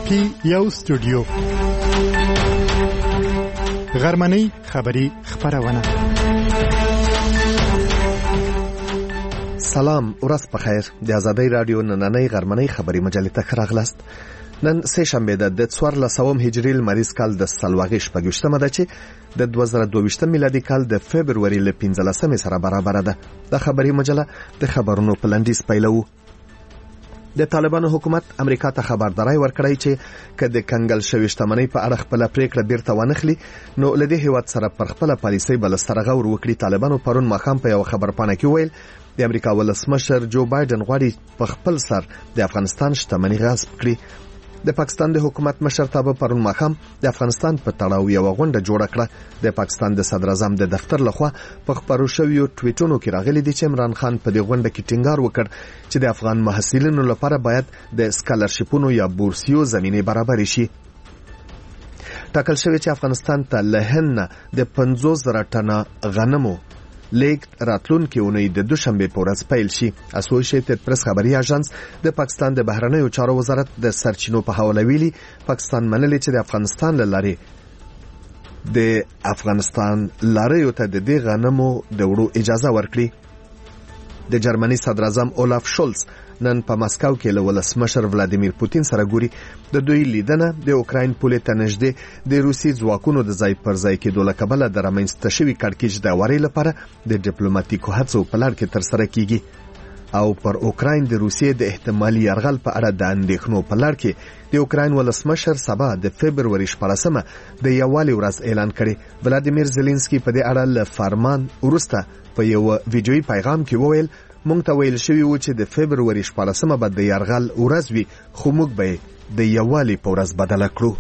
کې یو استودیو غرمنۍ خبری خبرونه. سلام، ورځ په خیر. د آزادۍ رادیو نننۍ غرمنۍ خبری مجلې ته راغلاست. نن سه شنبه د 1400 هجری لمریز کال د سلواغې شپږشتمه ده چې د 2022 میلادي کال د فبرवरी ل 15 سره برابر ده. د خبری مجله د خبرونو په لنډیز پیلو. د طالبانو حکومت امریکا ته خبرداري ورکړی چې کله کنګل شوی شتمنۍ په اړه خپل پریکړه بیرته ونخلي نو لدې هیواد سره پر خپل پالیسۍ بل سرغه ور وکړي. طالبانو پرون ماخام په یو خبرپاڼه کې ویل د امریکا ولسمشر جو بایدن غواړي په خپل سر د افغانستان شتمنۍ غصب کړي. د پاکستان د حکومت مشرتابه پرون ماخام د افغانستان په تړاو یو غونډه جوړه کړه. د پاکستان د صدر اعظم د دفتر لخوا په خبرو شویو ټویټونو کې راغلي دي چې عمران خان په دې غونډه کې ټینګار وکړ چې د افغان محصلینو لپاره باید د سکالرشیپونو یا بورسیو زمینه برابر شي. ټاکل شوی چې افغانستان ته له هند د 50,000 ټنه غنمو لیک راتلونکي اونۍ د دوشنبه په ورځ پیل شي. اسوسییټډ پریس خبري اژانس د پاکستان د بهرنیو چارو وزارت د سرچینو په حواله ویلي پاکستان منلي چې د افغانستان لاري ته د دې غنمو د وړو اجازه ورکړي. د جرمني صدر اعظم اولاف شولز نن په مسکو کې له ولسمشر ولادیمیر پوتین سره ګوري. د دوی لیدنه د اوکراین پولې ته نږدې د روسي ځواکونو د ځای پر ځای کېدو له کبله د رامنځته شوي کړکېچ د واري لپاره د ډیپلوماټیکو هڅو په لار کې ترسره کیږي او پر اوکراین د روسیې د احتمالي یرغل په اړه د اندېښنو په لار کې د اوکراین ولسمشر سبا د فبرवरी 14 د یووالي ورځ اعلان کړي. ولادیمیر زيلنسکي په دې اړه له فرمان وروسته په یو ویډیويي پیغام کې وویل مونږ ته ویل شوی و چې د فبرवरी 14 به د یرغل ورځ وي خو موږ به د یووالي په ورځ بدله کړو.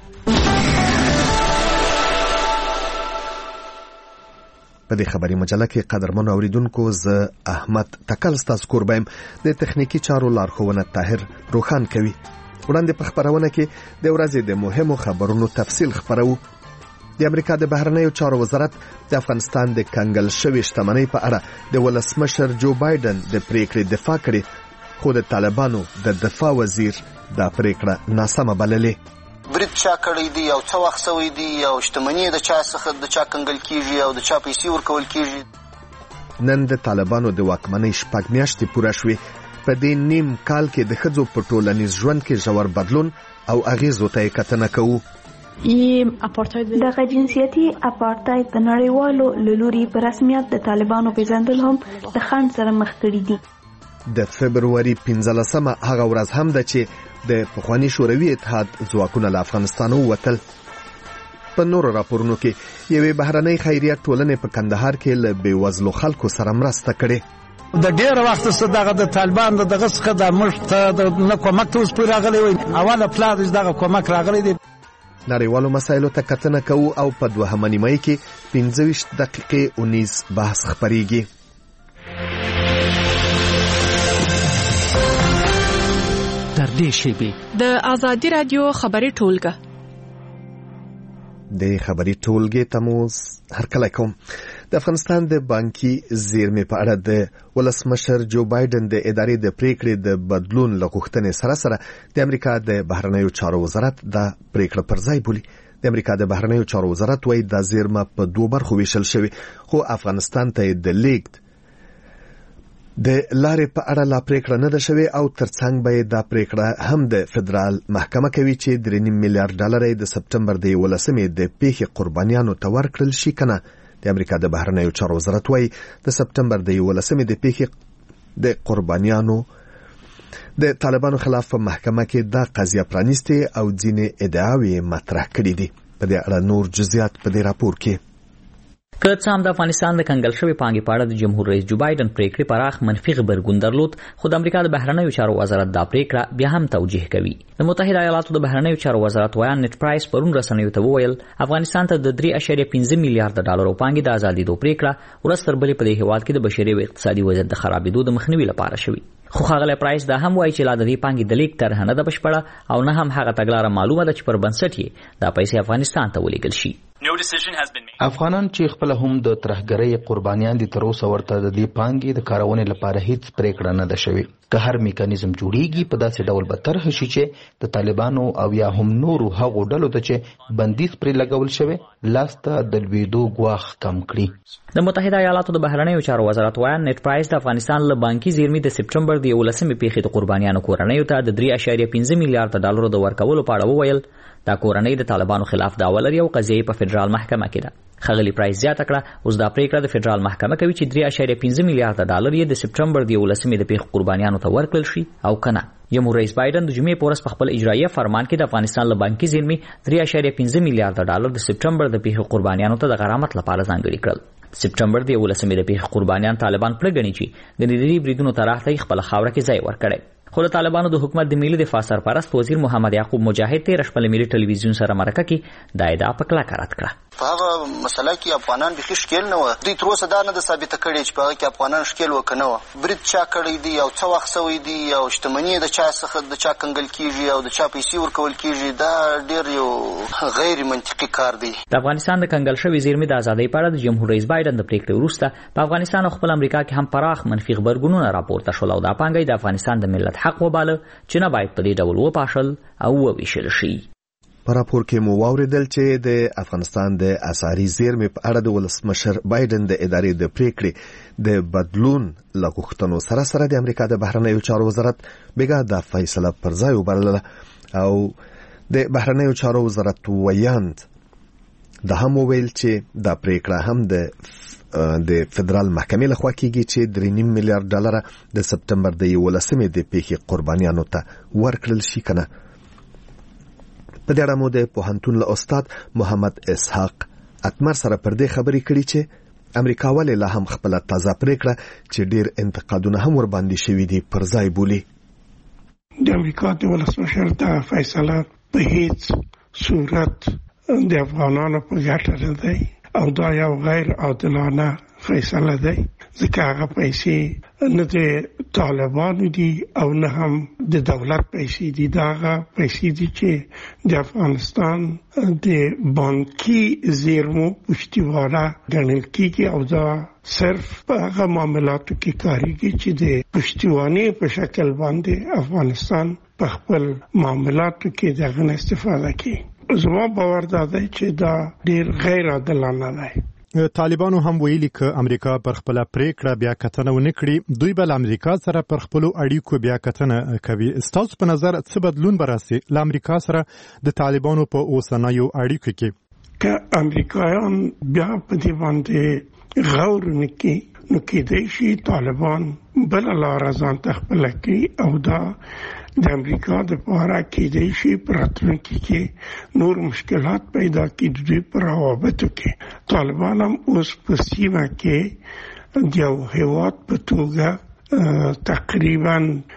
په دې خبري مجله کې قدرمن اوریدونکو زه احمد تکل ستاسو قربایم د تخنیکی چارو لارښوونه طاهر روخان کوي. وړاندې په خبرونه کې د ورځې د مهمو خبرونو تفصیل خبرو. د امریکا د بهرنیو چارو وزارت د افغانستان د کنګل شوی شتمنۍ په اړه د ولسمشر جو بایدن د پریکړې دفاع کړې خو د طالبانو د دفاع وزیر دا پریکړه ناسمه بللې. برید چا کړی دی او څه وخت سوی دی او شتمنۍ د چا څخه د چا کنګل کیږي او د چا پیسې ورکول کیږي. نن د طالبانو د واکمنۍ شپږ میاشتې پوره شوې. په دې نیم کال کې د ښځو په ټولنیز ژوند کې ژور بدلون او اغیزو ته کتنه کوو. دغه جنسیتي اپارټاید د نړیوالو له لوري په رسمیت د طالبانو پیژندل هم د خنډ سره مخ کړي دي. د فبرवरी 15 هغه ورځ هم ده چې د پخوانی شوروي اتحاد ځواکونه له افغانستان ووتل. په نورو راپورونو کې یوې بهرنۍ خیریه ټولنې په کندهار کې له بېوزلو خلکو سره مرسته کړې. د ډیر وخت څخه دغه طالبان دغه څخه د مشت نه کومک ته اوس راغلی وي. اوله پلان دغه کومک راغلی دی. نړیوالو مسایلو ته کتنه کوو او په دوهمه نیمه کې 25 دقیقې 19 بحث خبريږي. در دې شیبه د آزادۍ رادیو خبري ټولګه د خبري ټولګې تموز هرکله کوم. د افغانستان د بانکي زیرمې په اړه د ولسمشر جو بایدن د ادارې د پریکړې د بدلون لغوښتنې سره د امریکا د بهرنیو چارو وزارت د پریکړه پر ځای بولي. د امریکا د بهرنیو چارو وزارت وايي د زیرمه په دوه برخو ویشل شوی خو افغانستان ته د لیګ د لارې په اړه لا پریکړه نه ده شوې او ترڅنګ به دا پریکړه هم د فدرال محکمه کوي چې $3 میلیارډ د سپټمبر د 11 د پیښې قربانیانو ته ورکړل شي کنه. د امریکا د بهرنیو چارو وزارت وايي د سپټمبر د 11 د پیښې د قربانیانو د طالبانو خلاف په محکمه کې دا قضیه پرانیسته او ځینې ادعاوې مطرح کړې دي. په دې اړه نور جزئیات په دې راپور کې. که څه هم د افغانستان د کنګل شوی پانګې په اړه د جمهور رئیس جو بایدن پریکړې پراخ منفي غبرګون درلود خو د امریکا د بهرنیو چارو وزارت دا پریکړه بیا هم توجیه کوي. د متحده ایالاتو د بهرنیو چارو وزارت ویان نت پرایس پرون رسنیو ته وویل افغانستان ته د $3.5 میلیارډ پانګې د ازادېدو پریکړه ورځ تر بلې په دې هیواد کې د بشري او اقتصادي وضعیت د خرابېدو د مخنیوي لپاره شوی. خو ښاغلی پرایس دا هم وایي چې لا د دې پانګې د لیک طرحه نه ده بشپړه او نه هم هغه تګلاره معلومه ده چې پر بنسټ یې دا پیسې افغانستان ته ولېږل شي. افغانان چې خپل هم د ترهګرۍ قربانیان دي تر اوسه ورته د دې پانګې د کارونې لپاره هیڅ پریکړه نه ده شوې. که هر میکانیزم جوړیږي په داسې ډول به طرح شي چې د طالبانو او یا هم نورو هغو ډلو ته چې بندیز پرې لګول شوی لاسته د لوېدو ګواښ کم کړي. د متحده ایالاتو د بهرنیو چارو وزارت وایي نت پرایس د افغانستان له بانکي زیرمې د سپټمبر د 11مې پیښې د قربانیانو کورنیو ته د 3.5 میلیارډ ډالرو د ورکولو په اړه وویل دا کورنۍ د طالبانو خلاف دعوه لري او قضیه په فدرال محکمه کې ده. خغلی پرایس زیاته کړه اوس دا پریکړه د فدرال محکمه کوي چې 3.5 میلیارډ ډالر یې د سپټمبر د 11مې د پیښو قربانیانو ته ورکړل شي او کنه. جمهور رئیس بایدن د جمعې په ورځ په خپل اجرایه فرمان کې د افغانستان له بانکي زیرمې 3.5 میلیارډ ډالر د سپټمبر د پیښو قربانیانو ته د غرامت لپاره ځانګړي کړل. سپټمبر د 11مې د پیښو قربانیان طالبان پرې ګڼي چې د دې بریدونو طرح خپل خاوره کې ځای ورکړي. خو د طالبانو د حکومت د ملي دفاع سرپرست وزیر محمد یعقوب مجاهد 13 شپه ملي ټلویزیون سره مرکه کې دا ادعا په کلکه رد کړه. په هغه مسله کې افغانان بيخي ښکیل نه و. دوی تر اوسه دا نه ده ثابته کړې چې په هغه کې افغانان ښکیل وکنه و. برید چا کړی دی او څه وخت سوی دی او شتمني د چا څخه د چا کنګل کیږي او د چا پیسې ورکول کیږي دا ډېر یو غیر منطقي کار دی. د افغانستان د کنګل شوی زیرمې د ازادۍ په اړه د جمهور رئیس بایدن د پریکړې وروسته په افغانستان او خپل امریکا کې هم پراخ منفي خبرګونونه راپورته شول او دا پانګه د افغانستان د ملت حق وباله چې نه باید په دې ډول وپاشل او وویشل شي. په راپور کې مو واوریدل چې د افغانستان د اسعاري زیرمې په اړه د ولسمشر بایدن د ادارې د پریکړې د بدلون لغوښتنو سره د امریکا د بهرنیو چارو وزارت بیګا د فیصله پر ځای وبلله او د بهرنیو چارو وزارت ویاند د هم ویل چې د پریکړه هم د فدرال محکمې لخوا کیږي چې 3.5 میلیارډ ډالر د سپټمبر د 11مې د پیښې قربانیانو ته ورکړل شي کنه. په دې اړه مو د پوهنتون له استاد محمد اسحاق اتمر سره پر دې خبرې کړې چې امریکا ولې لا هم خپل تازه پریکړه چې ډېر انتقادونه هم ور باندې شوي دي پر ځای بولي. د امریکا د ولسمشر د فیصله په هیڅ صورت د افغانانو په ګټه نه دی او دا یو غیر عادلانه فیصله دی ځکه هغه پیسې نه د طالبانو دي او نه هم د دولت پیسې دي. دا هغه پیسې دي چې د افغانستان د بانکي زیرمو پشتیوانه ګڼل کیږي او دا صرف په هغه معاملاتو کې کاریږي چې د پشتیوانې په شکل باندې افغانستان په خپل معاملاتو کې دغه استفاده کوي. زما باور دا دی چې دا ډیر غیر عادلانه دی. طالبانو هم ویلي چې امریکا پر خپل پریکړه بیا کتنه ونه کړي دوی بل امریکا سره پر خپل اړیکو بیا کتنه کوي. ستاسو په نظر څه بدلون براسي ل امریکا سره د طالبانو په اوسنیو اړیکو کې؟ که امریکایان بیا په دې باندې غور نکړي نو کېدای شي طالبان بل لار ځان ته خپل کړي او دا د امریکا د پاره کېدای شي په راتلونکي کې نور مشکلات پیدا کړي د دوی په روابطو کې. طالبان هم اوس په سیمه کې د یو هیواد په توګه تقریبا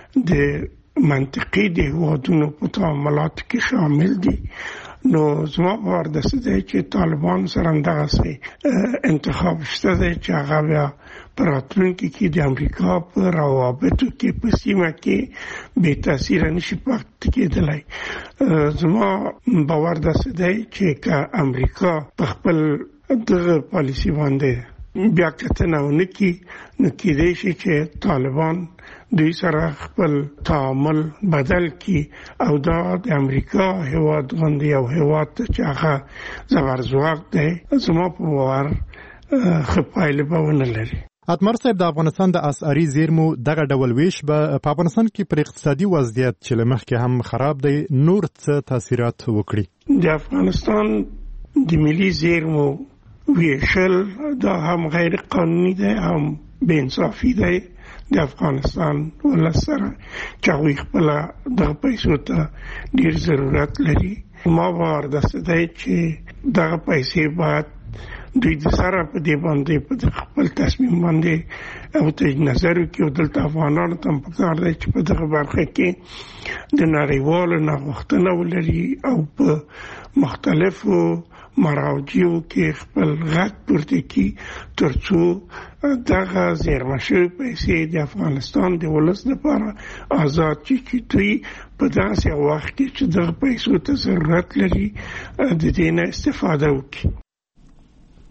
د منطقي د هیوادونو په تعاملاتو کې شامل دي. نو زما باور داسې دی چې طالبان سره همدغسې انتخاب شته دی چې هغه بیا په راتلونکي کې د امریکا په روابطو کې په سیمه کې بې تاثیره نشي پاتې کېدلی. زما باور داسې دی چې که امریکا په خپل دغه پالیسي باندې بیا کتنه ونه کړي نو کېدای شي چې طالبان دوی سره خپل تعامل بدل کی او دا د امریکا هیواد غوندي یو هیواد چې هغه زبرځواک دی زما په باور خپایله به ونه لري. اتمر صاحب د افغانستان د اسعاري زیرمو دغه ډول ویش به په افغانستان کې پر اقتصادي وضعیت چې لمخکې هم خراب دی نور څه تاثیرات وکړي؟ د افغانستان د ملي زیرمو ویشل دا هم غیر قانوني دی هم بې انصافي دی د افغانستان ولس سره چې هغوی خپله دغه پیسو ته ډېر ضرورت لري. ما باور داسې دی چې دغه پیسې باید دوی د سره په دې باندې په خپل تصمیم باندې او ته نظر وکړي او دلته افغانانو ته هم پکار دی چې په دغه برخه کې د نړیوالو نه غوښتنه ولري او په مختلفو مراجعو کې خپل غږ پورته کړي تر څو دغه زیرمه شوې پیسې د افغانستان د ولس لپاره آزاد چې دوی په داسې وخت کې چې دغه پیسو ته ضرورت لري د دې نه استفاده وکړي.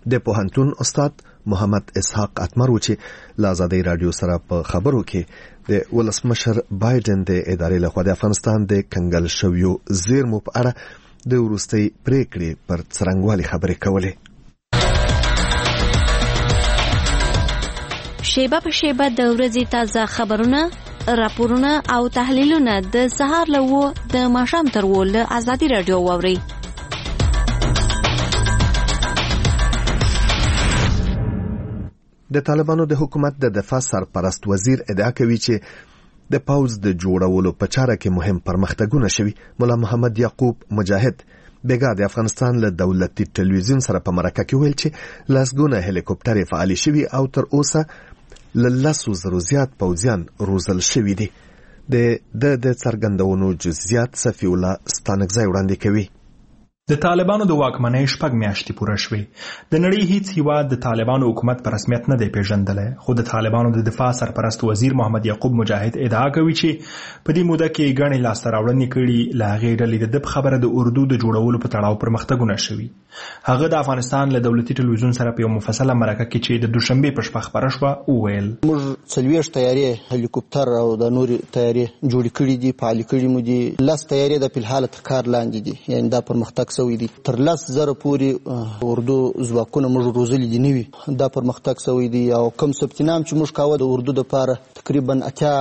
د پوهنتون استاد محمد اسحاق اتمر و چې له ازادي رادیو سره په خبرو کې د ولسمشر بایدن د ادارې لخوا د افغانستان د کنګل شویو زیرمو په اړه د وروستي پریکړې پر څرنګوالي خبرې کولې. شیبه په شیبه د ورځې تازه خبرونه، راپورونه او تحلیلونه د سهار له 9 د ماښام تر 10 له ازادي رادیو واورئ. د طالبانو د حکومت د دفاع سرپرست وزیر ادعا کوي چې د پوز د جوړولو په چاره کې مهم پرمختګونه شوي. مولا محمد یعقوب مجاهد بیګا د افغانستان له دولتي ټلویزیون سره په مرکه کې ویل چې لاسګونه هلیکوپټرې فعالي شوي او تر اوسه له 10,000 زیات پوځیان روزل شوي دي. د څرګندونو جزئیات صفی الله ستانکزی وړاندې کوي. د طالبانو د واکمنۍ 6 میاشتې پوره شوې. د نړۍ هیڅ هیواد د طالبانو حکومت په رسمیت نه دی پیژندلی، خو د طالبانو د دفاع سرپرست وزیر محمد یعقوب مجاهد ادعا کوي چې په دې موده کې ګڼې لاسته راوړنې کړي. له هغې ډلې د خبره د اردو د جوړولو په تړاو پرمختګونه شوي. هغه د افغانستان له دولتي ټلویزیون سره په یو مفصله مرکه کې چې د دوشنبې په شپه خپره شوه وویل: موږ 40 طیارې هلیکوپټر او د نورې طیارې جوړې کړي دي، فعالې کړي مو دي. 10 طیارې د فلحال کار لاندې دي، یعنې دا پرمختګ شوی دی. تر 10,000 پورې اردو ځواکونه موږ روزلي دي نوي، دا پرمختګ شوی دی. او کم ثبتنام چې موږ کاوه د اردو لپاره تقریبا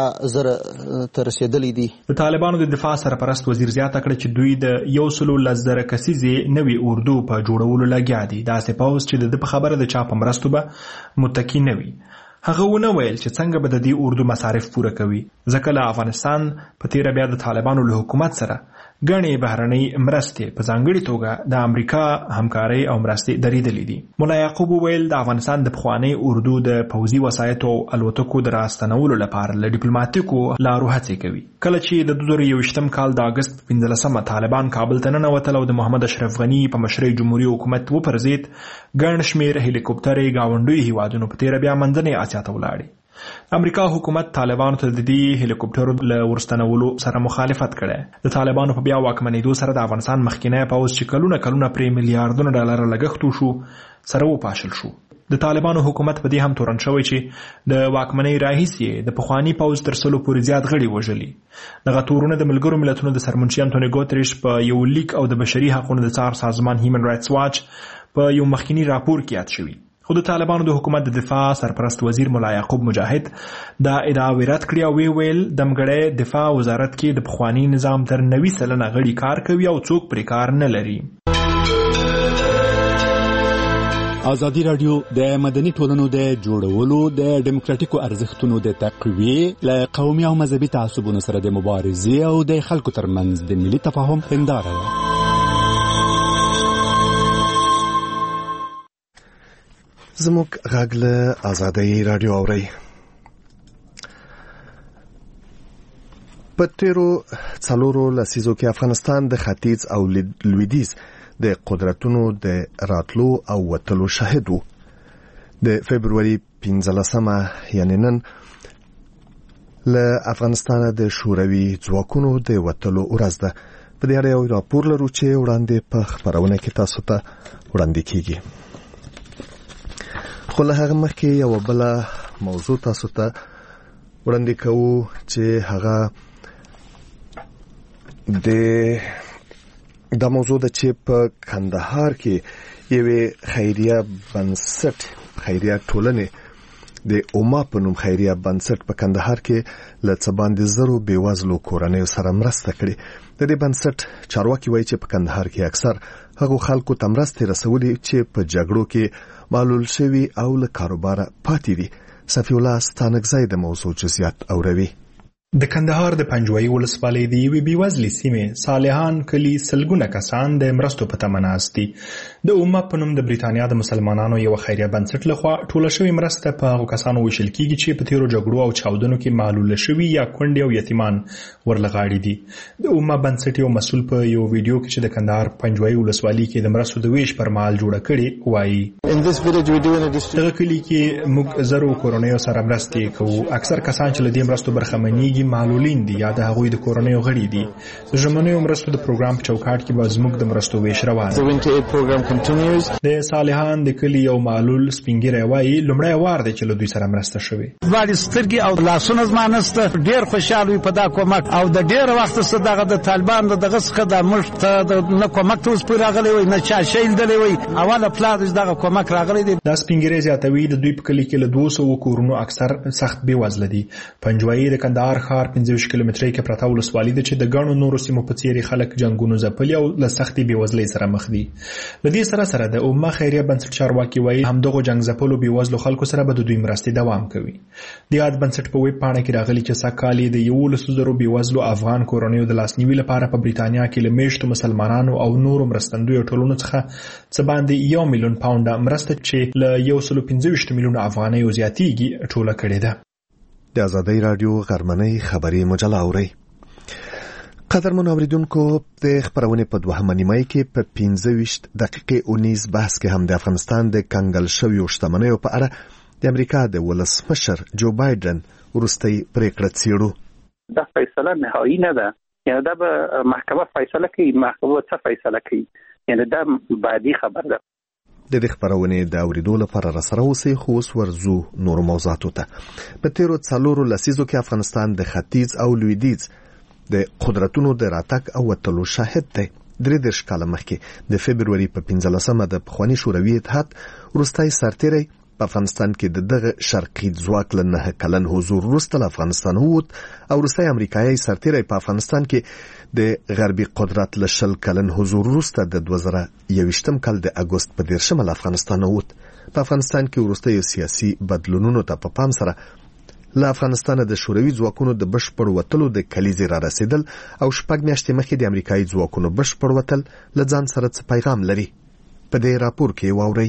80,000 ته رسیدلی دي. د طالبانو د دفاع سرپرست وزیر زیاته کړه چې دوی د 110,000 کسیزې نوي اردو په جوړولو لګیا دي. داسې پوځ چې د خبره د چا په مرستو به متکی نه وي. هغه ونه ویل چې څنګه به د دې اردو مصارف پوره کوي، ځکه له افغانستان په تیره بیا د طالبانو له حکومت سره ګڼې بهرنۍ مرستې په ځانګړې توګه د امریکا همکارۍ او مرستې درېدلې دي. مولا یعقوب ویل د افغانستان د پخوانۍ اردو د پوځي وسایطو او الوتکو د راستنولو لپاره له ډیپلوماتیکو لارو هڅې کوي. کله چې د 2021 کال د اګست 15 طالبان کابل ته ننوتل او د محمد اشرف غني په مشرۍ جمهوریت حکومت وپرځېد، ګڼ شمېر هلیکوپټرې ګاونډیو هیوادونو په تیره بیا منځنۍ اسیا ته ولاړې. امریکا حکومت طالبانو ته د دې هلیکوپټرو له ورستنولو سره مخالفت کړي. د طالبانو په بیا واکمنېدو سره د افغانستان مخکینی پوځ چې کلونه پرې میلیارډونه ډالر لګښت وشو سره وپاشل شو. د طالبانو حکومت په دې هم تورن شوی چې د واکمنۍ راهیسې د پخواني پوځ تر 100 پورې زیات غړي وژلي. دغه تورونه د ملګرو ملتونو د سرمنشي انټونی ګوتریش په یو لیک او د بشري حقوقو د څار سازمان هیومن رائټس واچ په یو مخکینی راپور کې یاد شوی. خو د طالبانو د حکومت د دفاع سرپرست وزیر مولا یعقوب مجاهد دا ادعا رد کړې او ویل دمګړی دفاع وزارت کې د پخوانی نظام تر 90% غړي کار کوي او څوک پرې کار نه لري. ازادي رادیو د مدني ټولنو د جوړولو، د ډیموکراتیکو ارزښتونو د تقویې، له قومي او مذهبي تعصبونو سره د مبارزې او د خلکو ترمنځ د ملي تفاهم هنداره ده. زموږ غږ له ازادي رادیو اورئ. په تیرو 4 لسیزو کې افغانستان د ختیځ او لویدیځ د قدرتونو د راتلو او وتلو شاهد وو. د فبرवरी 15 یعنی نن له افغانستان د شوروي ځواکونو د وتلو ورځ ده. په دې اړه یو راپور لرو چې وړاندې په خبرونه کې تاسو ته وړاندې کیږي. خو له هغه مخکې یو بل موضوع تاسو ته وړاندې کوو چې هغه د موضوع د چې په کندهار کې یوې خیریه بنسټ خیریه ټولنې د اوما په نوم خیریه بنسټ په کندهار کې له څه باندې زرو بېوزلو کورنیو سره مرسته کړې. د دې بنسټ چارواکي وایي چې په کندهار کې اکثر هغو خلکو ته مرستې رسولي چې په جګړو کې معلول شوي او له کاروباره پاتې دي. صفی الله ستانکزی د موضوع جزئیات اوروي. د کندهار د پنجوایي ولسوالۍ د یوې بېوزلې سیمې صالحان کلي سلګونه کسان د مرستو په تمه ناست دي. د اوما په نوم د بریتانیا د مسلمانانو یو خیریه بنسټ لخوا ټوله شوې مرسته په هغو کسانو ویشل کیږي چې په تیرو جګړو او چاودنو کې معلول شوي یا کونډې او یتیمان ورلغاړي دي. د اوما بنسټ یو مسؤل په یو ویډیو کې چې د کندهار پنجوایي ولسوالۍ کې د مرستو د ویش پر مهال جوړه کړې وایي: دغه کلي کې موږ زرو کورنیو سره مرستې کوو. اکثر کسان چې له دې مرستو برخمنېږي هغوی معلولین دي یا د هغوی د کورنیو غړي دي. د ژمنیو مرستو د پروګرام په چوکاټ کې به زموږ د مرستو ویش روان دی. د صالحان د کلي یو معلول سپینګیری وایي لومړی وار دی چې له دوی سره مرسته شوې. دواړې سترګې او لاسونه زما نسته، ډېر خوشحال وي په دا کومک او د ډېر وخت څخه دغه د طالبان دغه څخه د موږ ته نه کومک ته اوس پورې راغلی وي نه چا شی لیدلی وي. اوله پلار دغه کومک راغلی دی. دا سپینګیری زیاتوي د دوی په کلي کې له 200 کورونو اکثر سخت بېوزله دي. پنجوایي د کندهار ښار 25 کیلومترۍ کې پرته ولسوالي ده چې د ګڼو نورو سیمو په څېر خلک جنګونو ځپلي او له سختې بېوزلۍ سره مخ دي. له دې سره د امه خیریه بنسټ چارواکي وایي همدغو جنګ ځپلو بېوزلو خلکو سره به د دوی مرستې دوام کوي. د یاد بنسټ په ویب پاڼه کې راغلي چې سږکال یې د 11,000 بېوزلو افغان کورنیو د لاسنیوي لپاره په بریتانیا کې له میشتو مسلمانانو او نورو مرستندویو ټولنو څخه څه باندې 1 میلیون پاونډه مرسته چې له 125 میلیونه افغانیو زیاتیږي ټوله کړې ده. د آزادۍ راډیو غرمنۍ خبري مجله اورئ. قدرمن اوریدونکو د خبرونه په دوهمه نیمه کې په 15 دقیقې 19 بحث کې هم د افغانستان د کنګل شویو شتمنیو په اړه د امریکا د ولسمشر جو بایدن وروستۍ پریکړه څېړو. دا فیصله نهایی نه ده، یعنی دا به محکمه فیصله کوي. محکمه څه فیصله کوي؟ یعنی دا بعدي خبر ده. د دې خبرونه د اوریدو لپاره را سره اوسئ، خو اوس ورځو نور موضوعاتو ته. په تیرو 4 لسیزو کې افغانستان د ختیځ او لویدیځ د قدرتونو د راتګ او وتلو شاهد دی. 3 کاله مخکې د فبروري په 15مه د پخواني شوروي اتحاد وروستۍ سرتیری په افغانستان کې د دغه شرقي ځواک له 9 کلن حضور وروسته له افغانستان ووت او وروستی امریکایي سرتیری په افغانستان کې د غربي قدرت له 20 کلن حضور وروسته د 2021 کال د اګوست په 10 له افغانستان ووت. په افغانستان کې وروستیو سیاسي بدلونونو ته په پام سره له افغانستان د شوروي ځواکونو د بشپړ وتلو د کلیزې را رسیدل او 6 میاشتې مخکې د امریکایي ځواکونو بشپړ وتل له ځان سره څه پیغام لري. په دې راپور کې واورئ.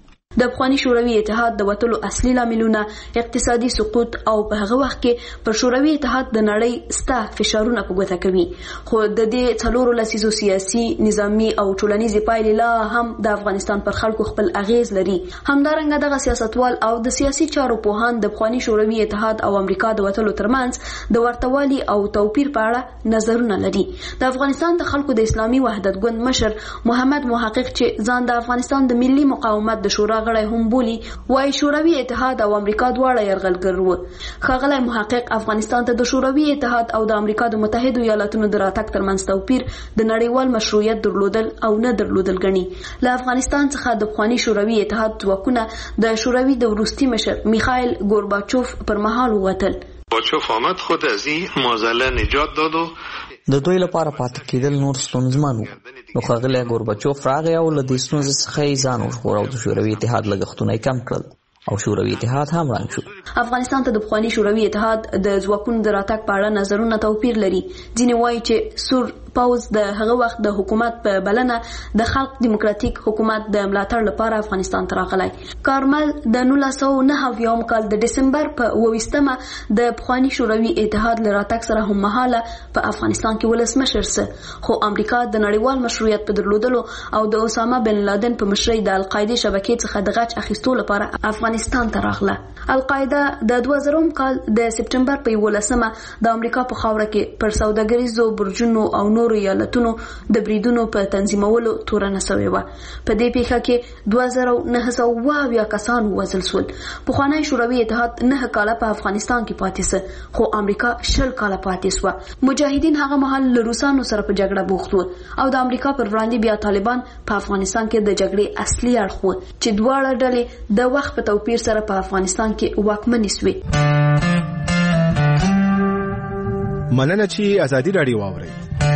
د افغاني شوروي اتحاد د وتلو اصلي لاملونه اقتصادي سقوط او په هغه وخت کې پر شوروي اتحاد د نړۍ ستا فشارونه په ګوته کوي. خو د دې 4 لسیزو سیاسي، نظامی او ټولنیزي پایلې لا هم د افغانستان پر خلکو خپل اغیز لري. همدارنګه دغه سیاستوال او د سیاسي چارو پوهان د افغاني شوروي اتحاد او امریکا د وتلو ترمنځ د ورتوالي او توپیر په اړه نظرونه لري. د افغانستان د خلکو د اسلامي وحدت ګوند مشر محمد محقق چې ځان د افغانستان د ملي مقاومت د شورا غړی هم بولي، وايي شوروي اتحاد او امریکا دواړه یرغلګر وو. ښاغلی محقق افغانستان ته د شوروي اتحاد او د امریکا د متحدو ایالاتونو د راتګ ترمنځ توپیر د نړیوال مشروعیت درلودل او نه درلودل ګڼي. له افغانستان څخه د پخواني شوروي اتحاد ځواکونه د شوروي د وروستي مشر میخائیل گورباچوف پر مهال ووتل. گورباچوف آمد خود از این معضله نجات داد و د دوی لپاره پاتې کېدل نور ستونزمن وو. نو ښاغلی گورباچوف راغی او له دې ستونزې څخه یې ځان وژغوره او د شوروي اتحاد لګښتونه یې کم کړل او شوروي اتحاد هم ړنګ شو. افغانستان ته د پخواني شوروي اتحاد د ځواکونو د راتګ په اړه نظرونه توپیر لري. ځینې وایي چې سور پوز د هغه وخت د حکومت په بلنه د خلق دیموکراتیک حکومت د ملاتړ لپاره افغانستان ته راغلی. کارمل د 1909 کال د دسمبر په 28مه د پخواني شوروي اتحاد له راتګ سره هم مهاله په افغانستان کې ولسمشر سه، خو امریکا د نړیوال مشروعیت په درلودلو او د اسامه بن لادن په مشرۍ د القاعده شبکې څخه د غچ اخیستو لپاره افغانستان ته راغله. القاعده د 2000 کال د سپټمبر په 11مه د امریکا په خاوره کې پر سوداګریزو برجونو او نورو ایالتونو د بریدونو په تنظیمولو تورنه شوې وه. په دې پیښه کې 2920 کسان وژل شول. پخوانی شوروي اتحاد 9 کاله په افغانستان کې پاتې سه، خو امریکا 20 کاله پاتې شوه. مجاهدین هغه مهال له روسانو سره په جګړه بوخت وو او د امریکا پر وړاندې بیا طالبان په افغانستان کې د جګړې اصلي اړخ وو چې دواړه ډلې د وخت په توپیر سره په افغانستان کې واکمنې شوې. مننه چې آزادي راډیو واورئ.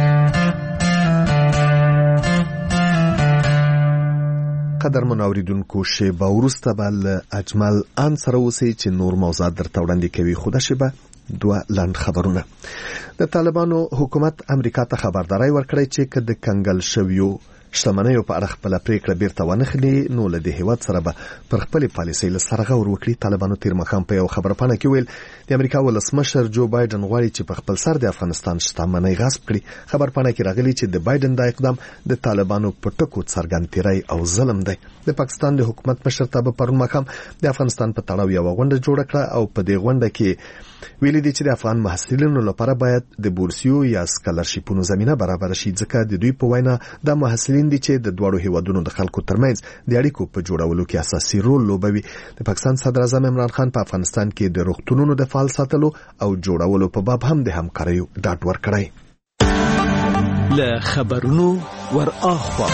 قدرمن اوریدونکو، شیبه وروسته به له اجمل ان سره اوسئ چې نور موضوعات درته وړاندې کوي. خو دا شیبه 2 لنډ خبرونه. د طالبانو حکومت امریکا ته خبرداري ورکړې چې که د کنګل شویو شتمنیو په اړه خپل پریکړه بیرته ونخلي نو له دې هیواد سره به پر خپل پالیسۍ له سره غور وکړي. طالبانو تیر مخام په یو خبرپاڼه کې ویل د امریکا ولسمشر جو بایدن غواړي چې په خپل سر د افغانستان شتمنۍ غصب کړي. خبرپاڼه کې راغلي چې د بایدن د اقدام د طالبانو په ټکو څرګند تیری او ظلم دی. د پاکستان د حکومت مشرتابه پرون مخام د افغانستان په تړاو یو غونډه جوړه کړه او په دې غونډه کې ویلي دي چې د افغان محصلینو لپاره باید د بورسیو یا سکالرشیپونو زمينه برابر شي ځکه د دوی په وینا د محصلین دي چې د دوړو هیوادونو د خلکو ترمنځ د اړیکو په جوړولو کې اساسي رول لوبوي. د پاکستان صدر اعظم عمران خان په افغانستان کې د روغتونونو د فعال ساتلو او جوړولو په باب هم د همکاریو ډاډ ورکړی. له خبرونو ورآخوا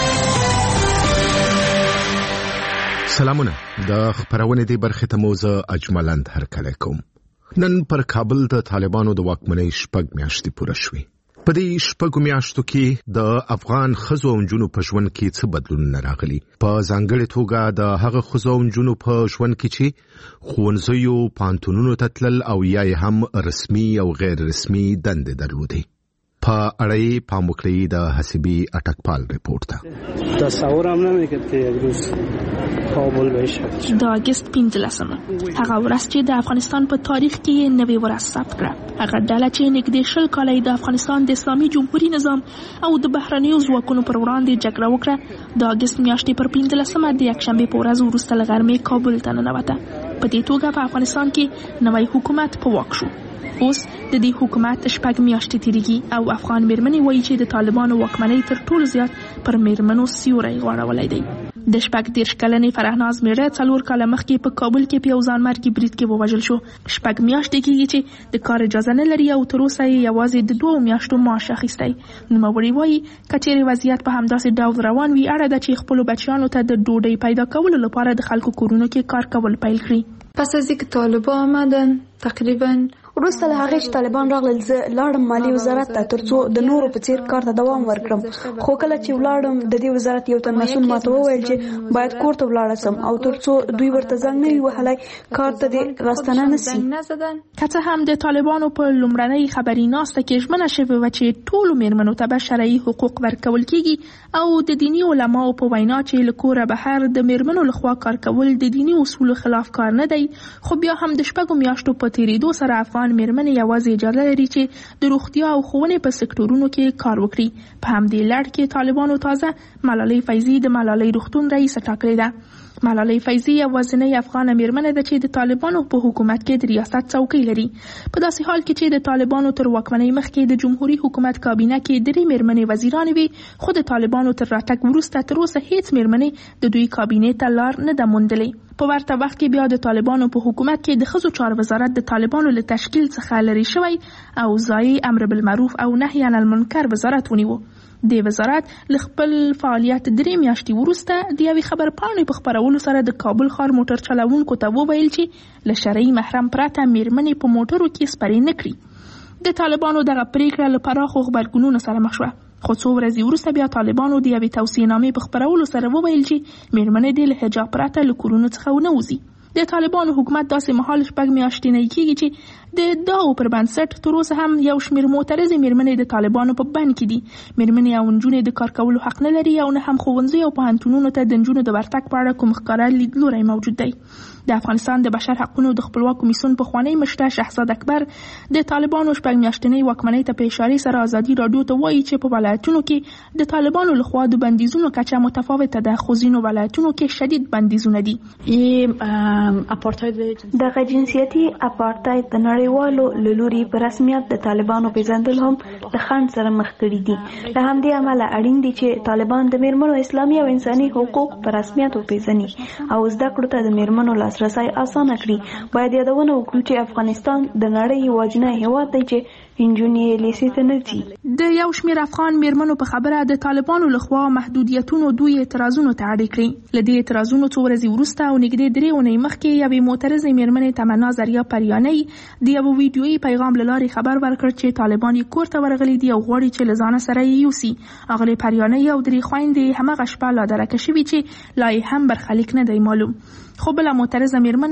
سلامونه. د خبرونه دی برخه ته موزه اجملند هرکله کوم. نن پر کابل د طالبانو د واکمنۍ شپږ میاشتې پوره شوې. په دې شپږو میاشتو کې د افغان ښځو او نجونو په ژوند کې څه بدلونونه راغلي. په ځانګړې توګه د هغه ښځو او نجونو په ژوند کې چې ښوونځیو پانتونونو ته تلل او یا هم رسمي او غیر رسمي دندې درلودې. په اړه پام وکړئ د حسبي اټکپال رپورت ته. تصور هم نمی‌کرد که یک روز کابل بشه. د اگست 15 هغه ورځ چې د افغانستان په تاریخ کې نوې ورځ ثبت کړه. هغه ډله چې نږدې 20 کاله د افغانستان د اسلامي جمهوریت نظام او د بهرنیو ځواکونو پر وړاندې جګړه وکړه د اگست میاشتې پر 15 د یکشنبه په ورځ وروسته له غرمې کابل ته ننوته. په دې توګه په افغانستان کې نوی حکومت په واک شو. اوس د دې حکومت شپږ میاشتې تیریږي او افغان میرمنې وایي چې د طالبانو واکمنۍ تر ټولو زیات پر میرمنو سیوری غوړولی دی. د 14 کلنې فرهناز میړه 4 کاله مخکې په کابل کې په یو ځانمرګي برید کې ووژل شو. 6 میاشتې کېږي چې د کار اجازه نه لري او تر اوسه یې یوازې د 2 میاشتو معاش اخیستی. نوموړي وایي کچېرې وضعیت په همداسې ډول روان وي اړه ده چې خپلو بچیانو ته د ډوډۍ پیدا کولو لپاره د خلکو کورونو کې کار کول پیل کړي. پس از اینکه طالبان آمدن تقریبا وروسته له هغې چې طالبان راغلل زه لاړم مالي وزارت ته ترڅو د نورو په څیر کار ته دوام ورکړم. خو کله چې ولاړم د دې وزارت یو تن مسؤل ماته وویل چې باید کور ته ولاړ شم او ترڅو دوی ورته زنګ نه وي وهلی کار ته دې راستنه نشي. که څه هم د طالبانو په لومړنۍ خبري ناسته کې ژمنه شوې وه چې ټولو میرمنو ته به شرعي حقوق ورکول کیږي او د دیني علماو په وینا چې له کوره بهر د میرمنو لخوا کار کول د دیني اصولو خلاف کار نه دی. خو بیا هم د 6 میاشتو په تیریدو سره افغان میرمنې یوازې اجازه لري چې د روغتیا او ښوونې په سکتورونو کې کار وکړي. په همدې لړ کې طالبانو تازه ملالۍ فیضي د ملالۍ روغتون رئیسه ټاکلې ده. ملالۍ فیضي یوازینۍ افغانه میرمنه ده چې د طالبانو په حکومت کې د ریاست څوکۍ لري. په داسې حال کې چې د طالبانو تر واکمنۍ مخکې د جمهوریت حکومت کابینه کې 3 میرمنې وزیرانې وي خو د طالبانو تر راتګ وروسته تر اوسه هیڅ میرمنې د دوی کابینې ته لار نه ده موندلې. په ورته وخت کې بیا د طالبانو په حکومت کې د ښځو چارو وزارت د طالبانو له تشکیل څخه لرې شوی او ځای امر بالمعروف او نهی عن المنکر وزارت ونیو. د وزارت له خپل فعالیت 3 میاشتې وروسته د یوې خبرپاڼې په خپرولو سره د کابل ښار موټر چلوونکو ته وویل چې له شرعي محرم پرته میرمنې په موټرو کې سپرې نه کړي. د طالبانو دغه پریکړه له پراخو غبرګونونو سره مخ شوه. خو څو ورځې وروسته بیا طالبانو د یوې توصیه‌نامې په خپرولو سره وویل چې میرمنې دې له حجاب پرته له کورونو څخه ونه وځي. د طالبانو حکومت داسې مهال 6 میاشتې نه کېږي چې د داو پر بنسټ تر اوسه هم یو شمېر معترضې میرمنې د طالبانو په بند کې دي. میرمنې او نجونې د کار کولو حق نه لري او نه هم ښوونځي او پوهنتونونو ته د نجونو د ورتګ په اړه کوم ښکاره لیدلوری موجود دی. د افغانستان د بشر حقوقو د خپلواک کمیسیون پخوانی مشر شهزاد اکبر د طالبانو 6 میاشتنۍ واکمنۍ ته په اشاره سره ازادي رادیو ته وایي چې په ولایتونو کې د طالبانو لخوا د بندیزونو کچه متفاوته ده خو ځینو ولایتونو کې شدید بندیزونه دي. دغه جنسیتي اپارټاید د نړیوالو له لوري په رسمیت د طالبانو پیژندل هم د خنډ سره مخ کړي دي. له همدې امله اړین دي چې طالبان د میرمنو اسلامي او انساني حقوق په رسمیت وپیژني او زده کړو ته د میرمنو لاسرسی اسانه کړي. باید یادونه وکړو چې افغانستان د نړۍ یوازینی هیواد دی چې انجونې لیسې ته نه ځي. د یو شمېر افغان میرمنو په خبره د طالبانو لخوا محدودیتونو دوی اعتراضونو ته اړ کړي. له دې اعتراضونو څو ورځې وروسته او نږدې 3 اونۍ مخکې یوې معترضې میرمنې تمنا زریا پریانۍ د یو ویډیویي پیغام له لارې خبر ورکړ چې طالبان یې کور ته ورغلي دي او غواړي چې له ځانه سره یې یوسي. هغې پریانۍ او 3 خویندې هماغه شپه لا درکه شوي چې لا یې هم برخلیک نه دی معلوم. خو بله معترضه میرمنه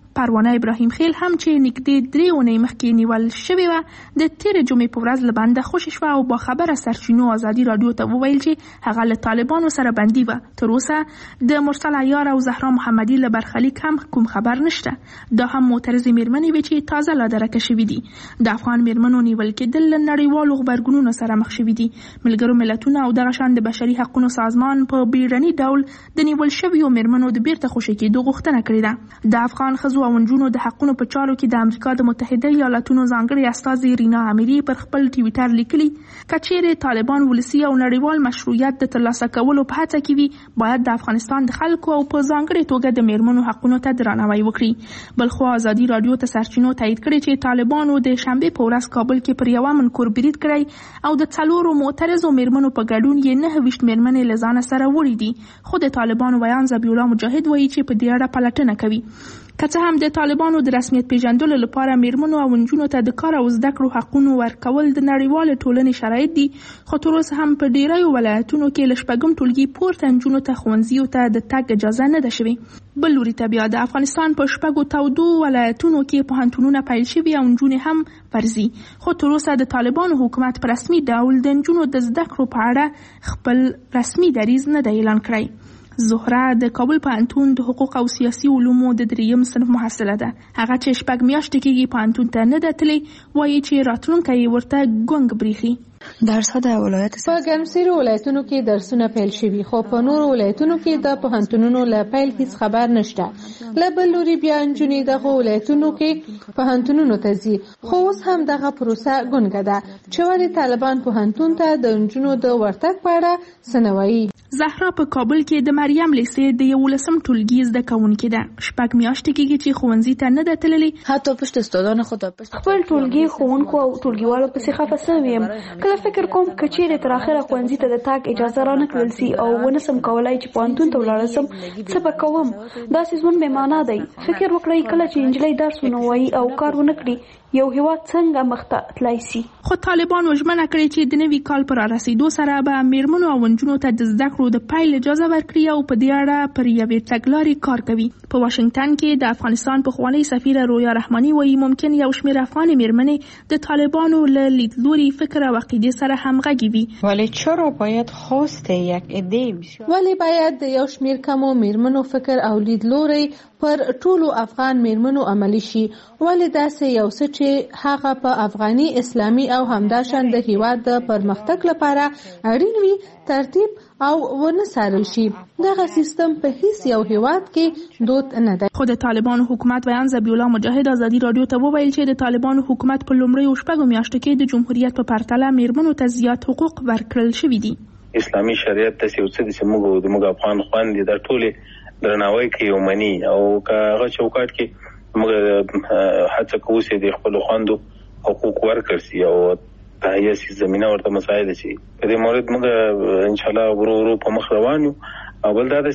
پروانه ابراهیم خیل هم چې نږدې 3 اونۍ مخکې نیول شوې وه د تېرې جمعې په ورځ له بنده خوشې شوه او با خبره سرچینو ازادي راډیو ته وویل چې هغه له طالبانو سره بندي وه. تر اوسه د مرسل عیار او زهرا محمدي له برخلیک هم کوم خبر نشته. دا هم معترضې میرمنې وې چې تازه لا درکه شوي دي. د افغان میرمنو نیول کېدل له نړیوالو غبرګونونو سره مخ شوي دي. ملګرو ملتونو او دغه شان د بشري حقوقو سازمان په بیړني ډول د نیول شویو میرمنو د بیرته خوشي کېدو غوښتنه کړې ده. د افغان ښځو او نجونو د حقونو په چارو کې د امریکا د متحده ایالاتونو ځانګړې استازي رینا اميري پر خپل ټویټر لیکلي کچېرې طالبان ولسی او نړیوال مشروعیت د ترلاسه کولو په هڅه کې وي باید د افغانستان د خلکو او په ځانګړې توګه د میرمنو حقونو ته درناوی وکړي. بلخو ازادي راډیو ته سرچینو تایید کړي چې طالبانو د شنبه په ورځ کابل کې پر یوه منکور برید کړی او د 4 معترضو میرمنو په ګډون یې 9 میرمنې له ځانه سره وړي دي. خو د طالبانو بیان ذبیح الله مجاهد وایي چې په دې اړه پلټنه کوي. که څه هم د طالبانو د رسمیت پیژندلو لپاره میرمنو او نجونو ته د کار او زده کړو حقونو ورکول د نړیوال ټولنې شرایط دي، خو تر اوسه هم په ډیرو ولایتونو کې له شپږم ټولګي پورته نجونو ته ښوونځیو ته د تګ اجازه نه ده شوې. بل لوري ته بیا د افغانستان په شپږو تودو ولایتونو کې پوهنتونونه پیل شوي او نجونې هم فرضي، خو تر اوسه د طالبانو حکومت په رسمي ډول د نجونو د زده کړو په اړه خپل رسمي دریځ نه دی اعلان کړی. زهره د کابل پوهنتون د حقوق او سیاسي علومو د 3م صنف محصله ده. هغه چې 6 میاشتې کېږي پوهنتون ته نه ده تللی، وایي چې راتلونکی یې ورته ګونګ بریښي. درسها د ولایت په ګرمسیرو ولایتونو کې درسونه پیل شوي، خو په نورو ولایتونو کې د پوهنتونونو له پیل هیڅ خبر نشته. له بل لوري بیا نجونې دغه ولایتونو کې پوهنتونونو ته ځي، خو اوس هم دغه پروسه ګونګه ده چې ولې طالبان پوهنتون ته د نجونو د ورتګ په اړه څه نه وایي. زهرا په کابل کې د مریم لیسې د 11م ټولګي زده کوونکې ده. 6 میاشتې کېږي چې ښوونځي ته نه ده تللې. حتی پشت استادانو خو د خپل ټولګي ښوونکو او ټولګیوالو پسې خفه شوې یم. کله فکر کوم که چیرې تر اخره ښوونځي ته د تګ اجازه رانه کړل سي او ونه سم کولای چې پوهنتون ته ولاړ سم، څه به کوم؟ داسې ژوند بې معنا دی. فکر وکړئ کله چې نجلۍ درس ونه وایي او کار ونه کړي، یو هیواد څنګه مخته تلای شي؟ خو طالبانو ژمنه کړې چې د نوي کال پر رسیدو سره به میرمنو او نجونو ته د زده کړو د پیل اجازه ورکړي او په دې اړه پر یوې تګلارې کار کوي. په واشنگټن کې د افغانستان پخوانۍ سفیره رویا رحماني وایي ممکن یو شمېر افغانې میرمنې د طالبانو له لیدلوري فکر او عقیدې سره همغږې وي. ولی چرا باید خواست یک عده بشه؟ ولی باید د یو شمېر کمو میرمنو فکر او لیدلوري پر ټولو افغان میرمنو عملی شي؟ ولی داسې یو څه چې هغه په افغاني اسلامي او همداشان د هیواد د پرمختګ لپاره اړین وي ترتیب او ونه څارل شي. دغه سیستم په هیڅ یو هیواد کې دود نه دی. خو د طالبانو حکومت بیان ذبیح الله مجاهد ازادي راډیو ته وویل چې د طالبانو حکومت په لومړیو 6 میاشتو کې د جمهوریت په پرتله میرمنو ته زیات حقوق ورکړل شوي دي. اسلامي شریعت د سیاست د موږ افغان خويندې د ټولې درناوی کوي او مني، او هغه چوکاټ کې موږ هڅه کوو چې د خپل خويندو حقوق ورکړل شي او تهیه سي زمينه ورته مساعده شي. په دې مورد موږ ان شاء الله ورو په مخ روان یو. او بل دا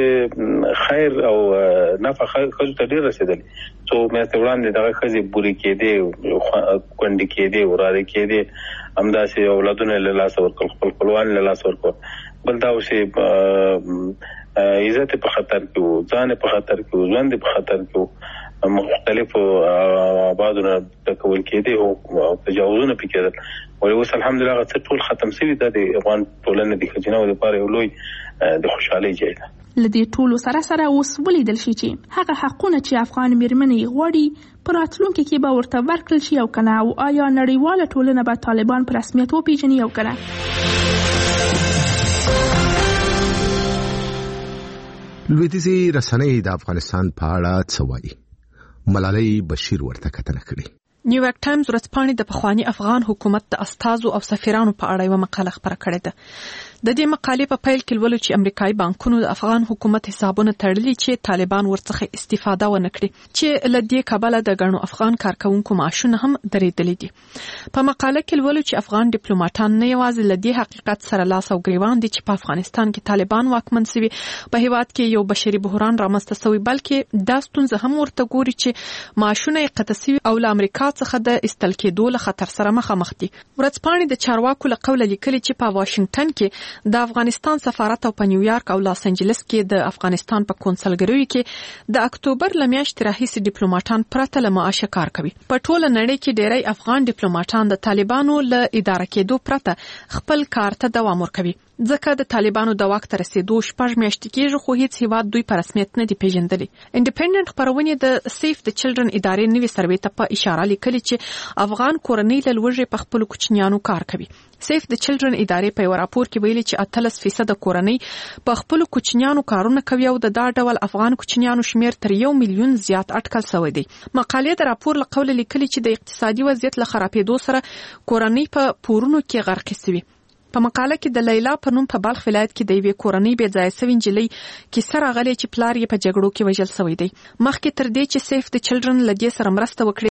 چې خیر او نفع خو ته ډیر رسیدلی، څو مې وړاندې دغه خزي بوري کېده کوندې کېده وراره کېده همداسې اولادونه له لاس ورکول، خپل خپلوان له لاس ورکول. بل دا چې عزت په خطر کې وو، ځان په خطر کې وو، ژوند په خطر کې وو، مختلفو آبادونو تکول کېده او تجاوزونه پکې کېدل. ولې اوس الحمدلله هغه ټول ختم شوي ده. د افغان ټولنې د ښځینه لپاره یو لوی د خوشحالۍ ځای ده. له دې ټولو سره اوس ولیدل شي چې هغه حقونه چې افغان میرمنې غواړي په راتلونکي کې به ورته ورکړل شي او کنه، او آیا نړیواله ټولنه به طالبان په رسمیت وپیژني او کنه. لویدیځي رسنۍ د افغانستان په اړه څه وایي؟ ملالۍ بشیر ورته کتنه کړې. نیویارک ټایمز ورځپاڼې د پخوانی افغان حکومت د استازو او سفیرانو په اړه یو مقاله خپره کړې ده. د دې مقالې په پیل کې ولول چې امریکایي بانکونو د افغان حکومت حسابونه تړلي چې طالبان ورڅخه استفاده ونه کړي، چې له دې کبله د ګڼو افغان کارکونکو معاشونه هم درېدلي دي. په مقاله کې ولول چې افغان ډیپلوماټان نه یوازې له دې حقیقت سره لاس او ګریوان دي چې په افغانستان کې طالبان واکمن شوي، په هیواد کې یو بشري بحران رامنځته شوی، بلکې دا ستونزه هم ورته ګوري چې معاشونه یې قطع شوي او له امریکا څخه د استل کېدو له خطر سره مخامخ دي. ورځپاڼې د چارواکو له قوله لیکلي چې په واشنگټن کې د افغانستان سفارت او په نیویارک او لاس انجلس کې د افغانستان په کونسلګریو کې د اکتوبر لمیاشتې راهیسې ډیپلوماټان پرته له معاشه کار کوي. په ټوله نړۍ کې ډېری افغان ډیپلوماټان د طالبانو له اداره کېدو پرته خپل کار ته دوام ورکوي. ځکه د طالبانو د واک ته رسیدو 6 میاشتې کېږي خو هیڅ هیواد دوی په رسمیت نه دی پیژندلی. انډیپندنت خبرونه د سیف د چلډرن ادارې نوي سروې ته په اشاره لیکلي چې افغان کورنۍ له لوږې په خپل کوچنیانو کار کوي. سیف د چلډرن ادارې په یو راپور کې ویلي چې 18% کورنۍ په خپل کوچنیانو کارونه کوي او د دا ډول افغان کوچنیانو شمیر تر 1 میلیون زیات اټکل شوی دی. مقالې د راپور له قوله لیکلي چې د اقتصادي وضعیت له خرابېدو سره کورنۍ په پورونو کې غرق شوي. په مقاله کې د لیلا په نوم په بلخ ولایت کې د یوې کورنۍ بې ځایه شوې نجلۍ کیسه راغلې چې پلار یې په جګړو کې وژل شوی دی. مخکې تر دې چې سیف د چلډرن له دې سره مرسته وکړي